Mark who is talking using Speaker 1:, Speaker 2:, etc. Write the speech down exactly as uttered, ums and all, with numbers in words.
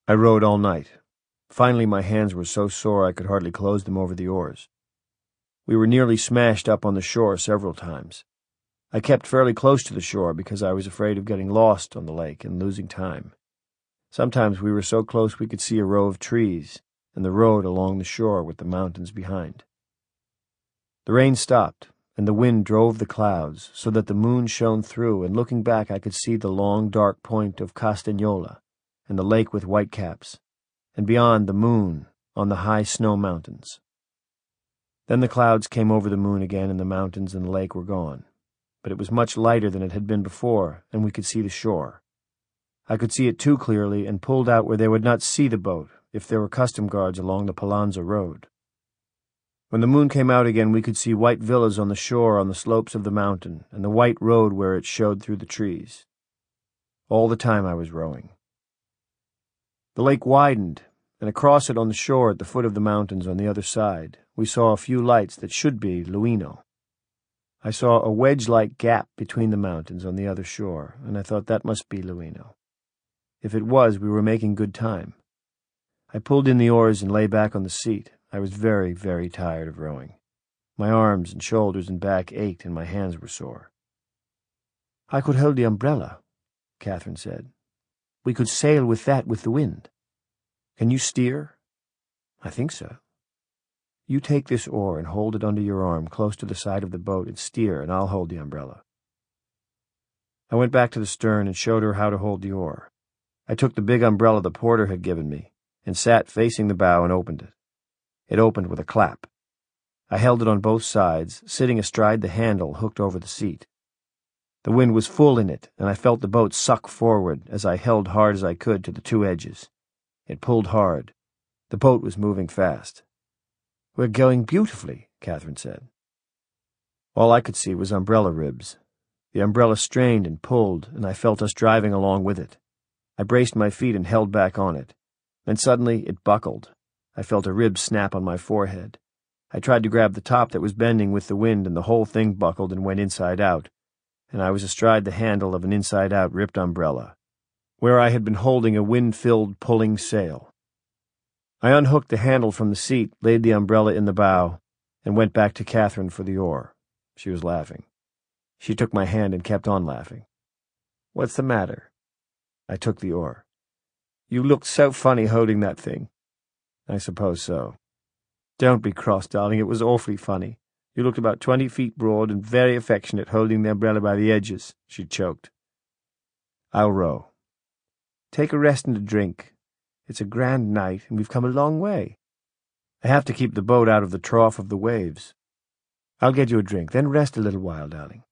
Speaker 1: I rowed all night. Finally my hands were so sore I could hardly close them over the oars. We were nearly smashed up on the shore several times. I kept fairly close to the shore because I was afraid of getting lost on the lake and losing time. Sometimes we were so close we could see a row of trees and the road along the shore with the mountains behind. The rain stopped, and the wind drove the clouds so that the moon shone through, and looking back I could see the long dark point of Castagnola and the lake with white caps, and beyond the moon on the high snow mountains. Then the clouds came over the moon again, and the mountains and the lake were gone. But it was much lighter than it had been before, and we could see the shore. I could see it too clearly, and pulled out where they would not see the boat if there were custom guards along the Pallanza road. When the moon came out again, we could see white villas on the shore on the slopes of the mountain, and the white road where it showed through the trees. All the time I was rowing. The lake widened, and across it on the shore at the foot of the mountains on the other side, we saw a few lights that should be Luino. I saw a wedge-like gap between the mountains on the other shore, and I thought that must be Luino. If it was, we were making good time. I pulled in the oars and lay back on the seat. I was very, very tired of rowing. My arms and shoulders and back ached, and my hands were sore. "I could hold the umbrella," Catherine said. "We could sail with that with the wind. Can you steer?" "I think so." "You take this oar and hold it under your arm close to the side of the boat and steer, and I'll hold the umbrella." I went back to the stern and showed her how to hold the oar. I took the big umbrella the porter had given me and sat facing the bow and opened it. It opened with a clap. I held it on both sides, sitting astride the handle hooked over the seat. The wind was full in it, and I felt the boat suck forward as I held hard as I could to the two edges. It pulled hard. The boat was moving fast. "We're going beautifully," Catherine said. All I could see was umbrella ribs. The umbrella strained and pulled, and I felt us driving along with it. I braced my feet and held back on it. Then suddenly it buckled. I felt a rib snap on my forehead. I tried to grab the top that was bending with the wind, and the whole thing buckled and went inside out, and I was astride the handle of an inside-out ripped umbrella, where I had been holding a wind-filled pulling sail. I unhooked the handle from the seat, laid the umbrella in the bow, and went back to Catherine for the oar. She was laughing. She took my hand and kept on laughing. "What's the matter?" I took the oar. "You looked so funny holding that thing." "I suppose so." "Don't be cross, darling. It was awfully funny. You looked about twenty feet broad and very affectionate holding the umbrella by the edges," she choked. "I'll row." "Take a rest and a drink. It's a grand night, and we've come a long way. I have to keep the boat out of the trough of the waves. I'll get you a drink, then rest a little while, darling."